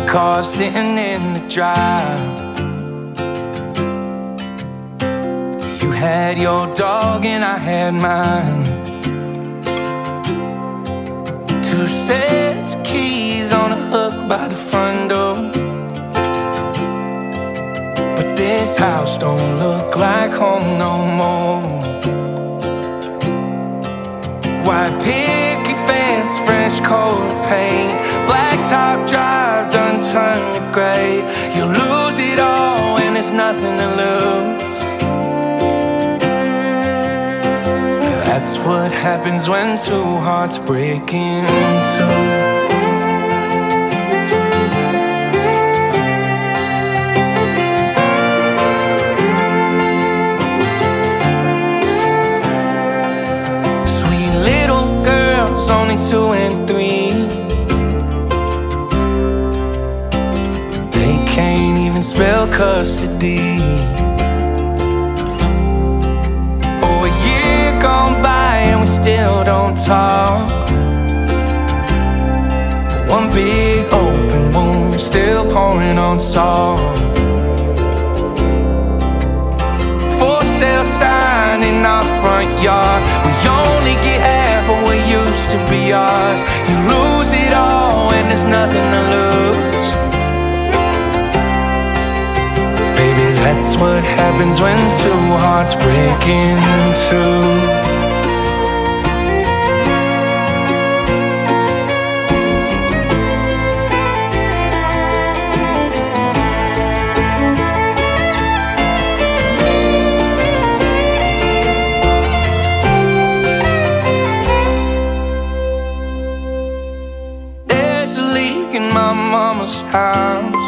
car sitting in the drive. You had your dog and I had mine. Two sets of keys on a hook by the front door. But this house don't look like home no more. White picket fence, fresh coat paint, blacktop drive done turned to gray. You lose it all and there's nothing to lose. That's what happens when two hearts break in two. Sweet little girls, only 2 and 3. They can't even spell custody. Gone by and we still don't talk. One big open wound still pouring on salt. For sale sign in our front yard. We only get half of what used to be ours. You lose it all and there's nothing to lose. Baby, that's what happens when two hearts break in two. There's a leak in my mama's house.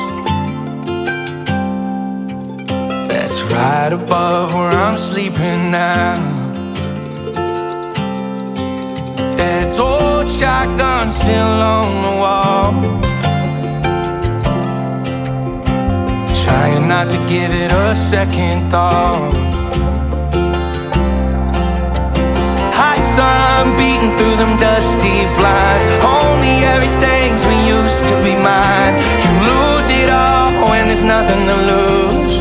Right above where I'm sleeping now. Dad's old shotgun still on the wall. Trying not to give it a second thought. Hot sun beating through them dusty blinds. Only everything's we used to be mine. You lose it all when there's nothing to lose.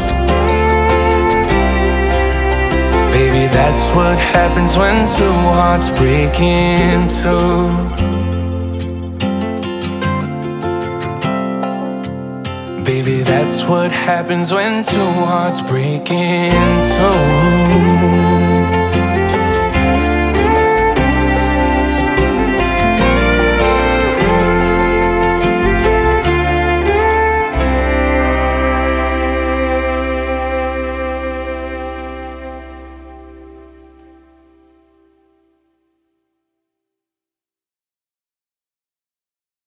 Baby, that's what happens when two hearts break in two. Baby, that's what happens when two hearts break in two.